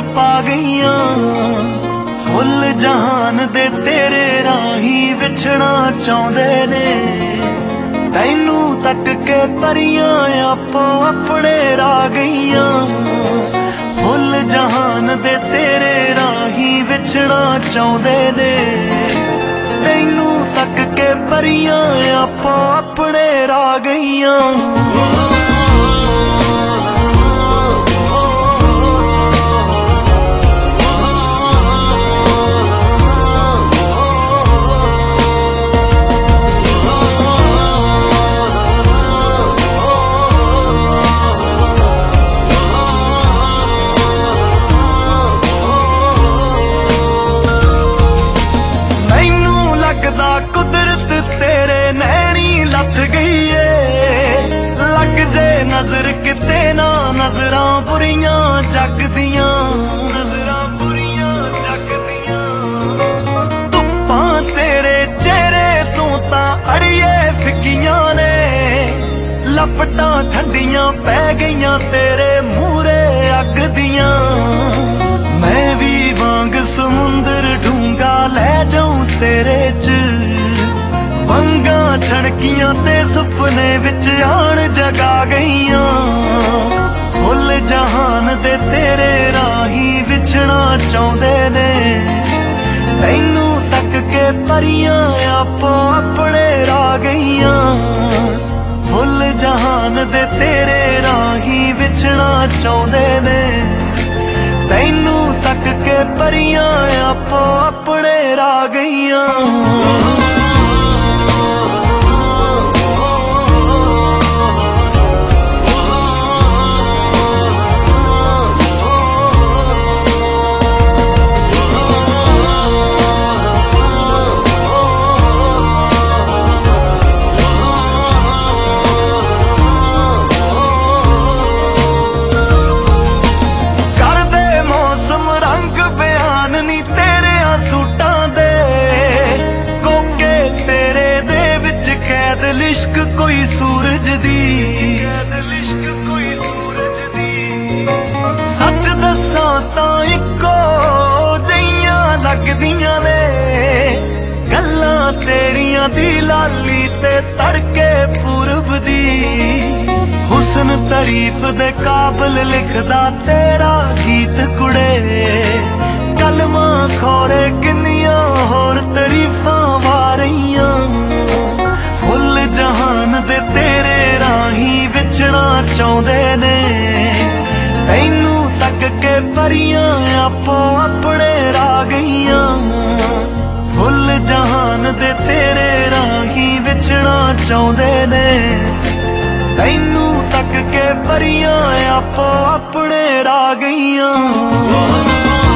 पा गईयां। फुल जहान दे तेरे राही विछड़ा चाहुंदे ने, तैनू तक के परियां आपो अपने रा गईयां। फुल जहान दे तेरे राही विछड़ा चाहुंदे ने, तैनू तक के परियां आपो अपने रा गईयां। कुदरत तेरे नैनी लथ गई है, लग जे नजर किते ना नजरां बुरियां जगदियां। धुप्पां तेरे चेहरे तू तां अड़िए फिक्कियां ने, लपटां ठंडियां पै गईयां तेरे मूरे अग दियां। मैं भी वांग समुंदर ढूंगा लै जाऊं तेरे च, वंगा छड़कियां ते सुपने विच आन जगा गईयां। फुल जहान दे तेरे राही विछड़ा चाहुंदे ने, तैनू तक के परियां आपो अपने रा गईयां। फुल जहान दे तेरे राही विछड़ा चाहुंदे ने, तैनू तक के परियां आपो अपने रा गईयां। लिश्क कोई सूरज दी, सच दसां तां इक्को जिहियां लगदियां ने, गल्लां तेरियां दी लाली ते तड़के पूरब दी। हुस्न तारीफ दे काबिल लिखदा तेरा गीत कुड़े, कलमा खोरे किन्नियां होर तरीफां वारियां। फुल जहान दे तेरे राही विछड़ा चाहुंदे ने, तैनू तक के परियां आपो अपने रा गईयां। फुल जहान दे तेरे राही विछड़ा चाहुंदे ने, तैनू तक के परियां आपो अपने रा गईयां।